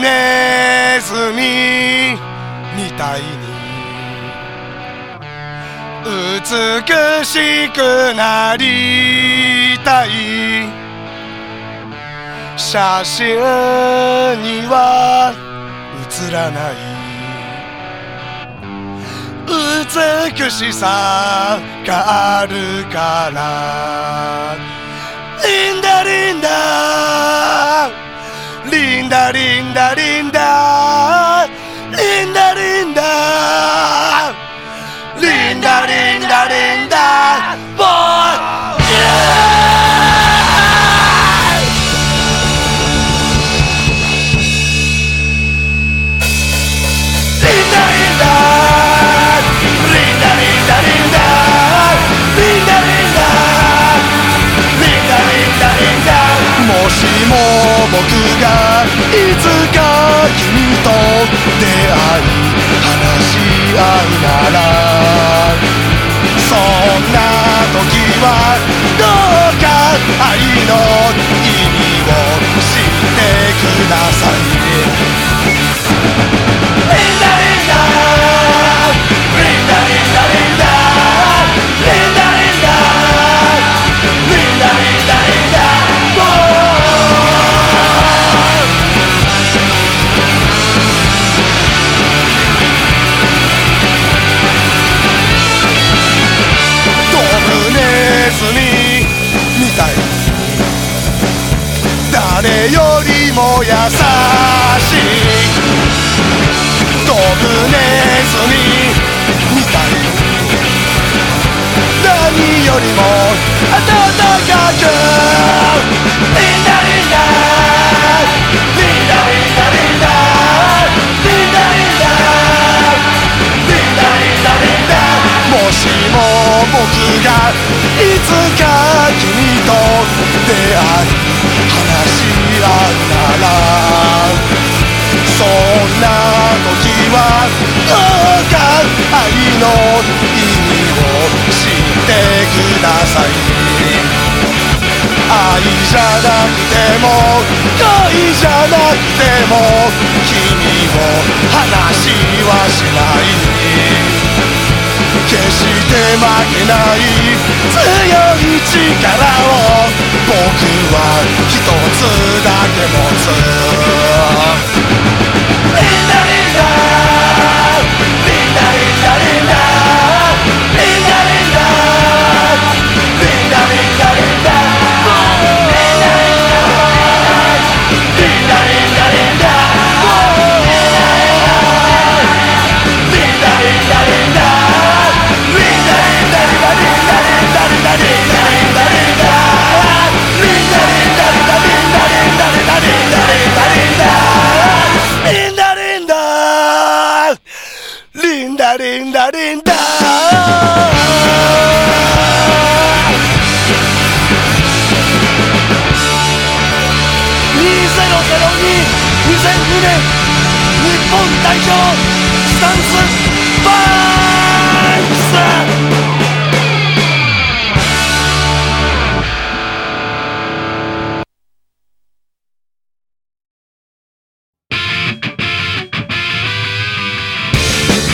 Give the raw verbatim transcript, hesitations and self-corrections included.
ネズミみたいに美しくなりたい。写真には写らない美しさがあるから。リンダリンダリンダリンダリンダリンダリンダリンダリンダリンダボーイ。もしも僕がいつか君と出会い話し合うなら、そんな時はどうか愛の意味を知ってください。リンダリンダリンダリンダリンダリンダリンダリンダリンダリンダみたいに誰よりも優しいドブネズミみたいに何よりも温かく。リンダリンダリンダリンダリンダリンダリンダリンダリンダリンダ。もしも僕がいつか君と出会い話し合うなら、そんな時はどうか愛の意味を知ってください。愛じゃなくても恋じゃなくても君を話はしない。決して負けない強い力を僕は一つだけ持つ。リンダリンダリンダリンダリンダリンダリンダリンダリンダリンダリンダリンダリンダリンダリンダリンダ。にせんにねん日本代表